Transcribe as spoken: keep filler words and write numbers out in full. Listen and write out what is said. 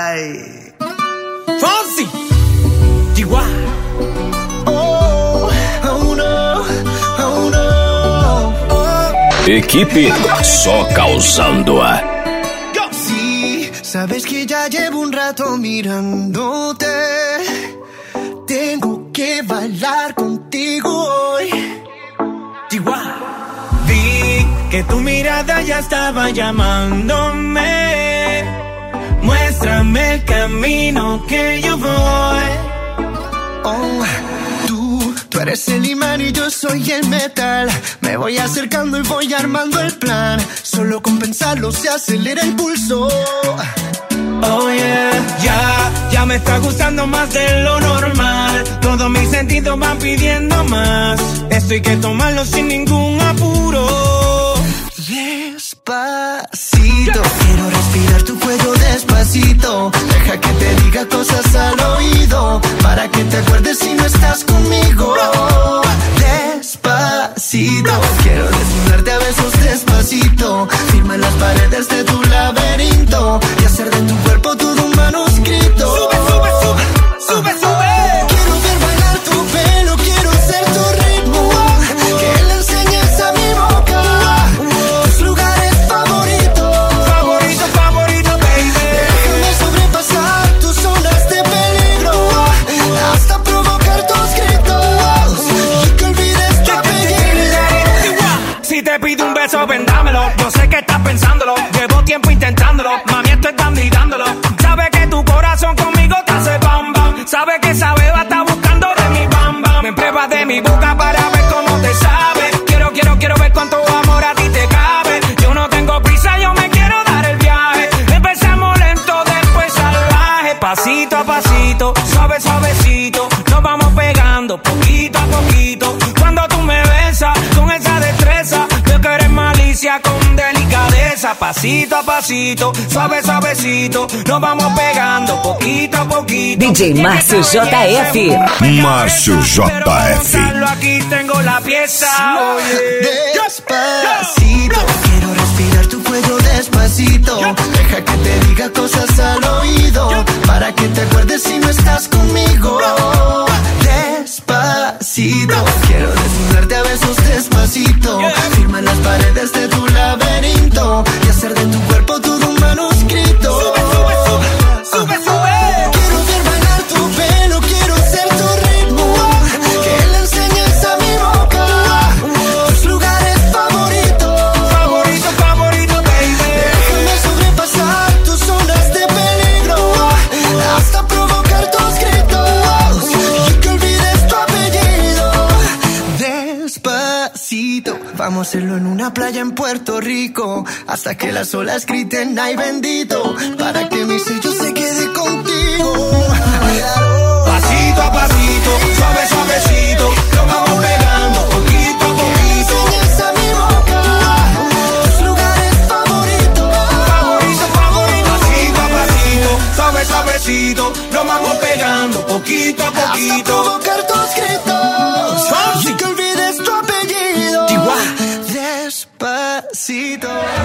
Ay. Fonsi. Chihuahua. Oh, oh no, oh no. Oh. Equipe só causando a. Sí, sabes que ya llevo un rato mirándote. Tengo que bailar contigo hoy. Chihuahua. Vi que tu mirada ya estaba llamándome. Muéstrame el camino que yo voy. Oh, tú, tú eres el imán y yo soy el metal. Me voy acercando y voy armando el plan. Solo con pensarlo se acelera el pulso. Oh yeah, ya, ya me está gustando más de lo normal. Todos mis sentidos van pidiendo más. Esto hay que tomarlo sin ningún apuro. Despacito, quiero respirar tu cuello despacito. Deja que te diga cosas al oído, para que te acuerdes si no estás conmigo. Despacito, quiero desnudarte a besos despacito. Firma en las paredes de tu laberinto y hacer de tu cuerpo todo un manuscrito. Sube, sube, sube, sube, sube. Quiero ver bailar tu pelo, quiero ser tu ritmo. Que le enseñes a mi boca tus lugares favoritos. Favorito, favorito, baby. Déjame sobrepasar tus zonas de peligro hasta provocar tus gritos y que olvides tu apellido. Si te pido un beso, vendámelo. Yo sé que estás pensándolo. Llevo tiempo intentándolo. Mami, estoy candidándolo. Sabe que tu corazón conmigo te hace bam bam. Sabe que esa beba está buscando de mi bam bam. Me pruebas de mi boca para ver cómo te sabe. Quiero, quiero, quiero ver cuánto amor a ti te cabe. Yo no tengo prisa, yo me quiero dar el viaje. Empezamos lento, después salvaje. Pasito a pasito, suave, suavecito. Nos vamos pegando poquito a poquito. Cuando tú me besas con esa destreza, veo que eres malicia con delicadeza. Pasito a pasito, suave, suavecito. Nos vamos pegando poquito a poquito. D J Márcio J F. Márcio J F. Aquí tengo la pieza. Despacito, quiero respirar tu cuello despacito. Deja que te diga cosas al oído, para que te acuerdes si no estás conmigo. Despacito, quiero desnudarte a besos despacito. Firma en las paredes de tu laberinto y hacer de tu cuerpo todo un manuscrito. Sube, sube, sube, sube, sube. Quiero ver bailar tu pelo, quiero ser tu ritmo. Que le enseñes a mi boca tus lugares favoritos. Favorito, favorito, baby. Déjame sobrepasar tus zonas de peligro hasta provocar tus gritos y que olvides tu apellido. Despacito, vamos a hacerlo en una playa en Puerto Rico, hasta que las olas griten ay bendito, para que mi sello se quede contigo. Pasito a pasito, suave, suavecito. Nos vamos pegando poquito a poquito. Enseñas a mi boca tus lugares favoritos. Favorito, favorito. Pasito a pasito, suave, suavecito. Nos vamos pegando poquito a Hasta poquito. provocar tus gritos Fonsi. y que olvides tu apellido. Chihuahua. Despacito.